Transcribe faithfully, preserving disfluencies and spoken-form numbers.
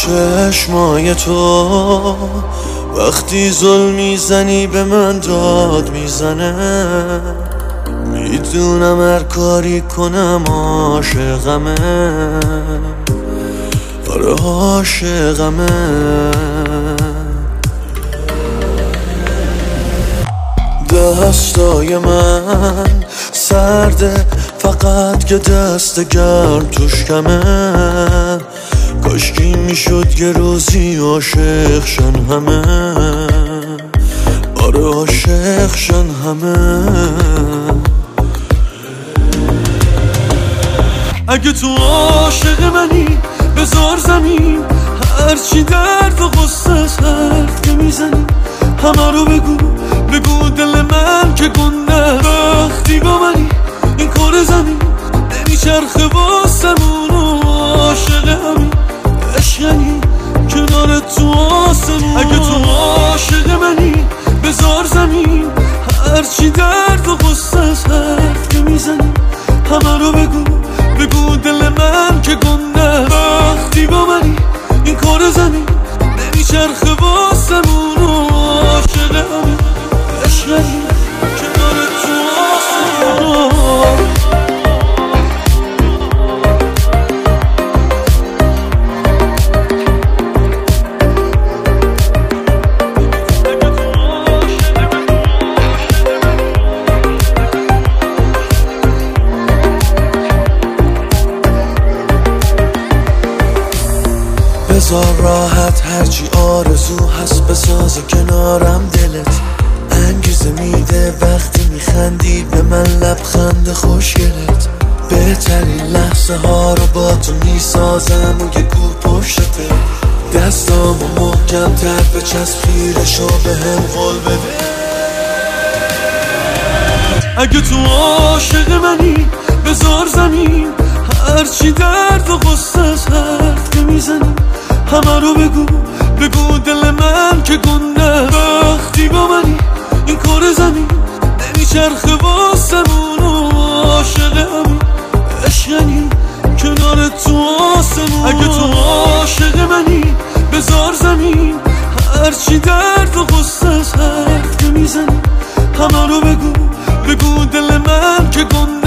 چشمای تو وقتی ظلم میزنی به من داد میزنه، میدونم هر کاری کنم عاشقمه، آره عاشقمه. دستای من سرده فقط که دست گرم توش کمه، کاشکی میشد یه روزی عاشق شن همه، آره عاشق شن همه. اگه تو عاشق منی بذار زمین، هرچی درد و غصه حرف که میزنی همه رو بگو، بگو دل من که گنده. وقتی با منی این کار زمین نمیچرخه واسمون، و عاشق همین عشقنی کنار تو آسمون. اگه تو عاشق منی بذار زمین، هرچی درد و غصه حرف که میزنی همه رو بگو، بگو دل من که گنده. وقتی با منی این کار زمین نمیچرخه واسمون، و عاشق همین عشقنی کنار تو آسمون. بذار راحت هرچی آرزو هست بسازه کنارم دلت، انگیزه میده وقتی میخندی به من لبخند خوشگلت. بهترین لحظه ها رو با تو میسازم و یه گو پشتته، دستامو محکم تر بچسب خیرشو به هم قول بده. اگه تو عاشق منی بذار زمین، هرچی درد و غصه حرف که میزنی همه رو بگو، بگو دل من که گنده. وقتی با منی این کار زمین نمیچرخه واسمون، و عاشق همین عشقنی کنار تو آسمون. اگه تو عاشق منی بذار زمین، هرچی درد و غصه حرف که میزنی همه رو بگو، بگو دل من که گنده.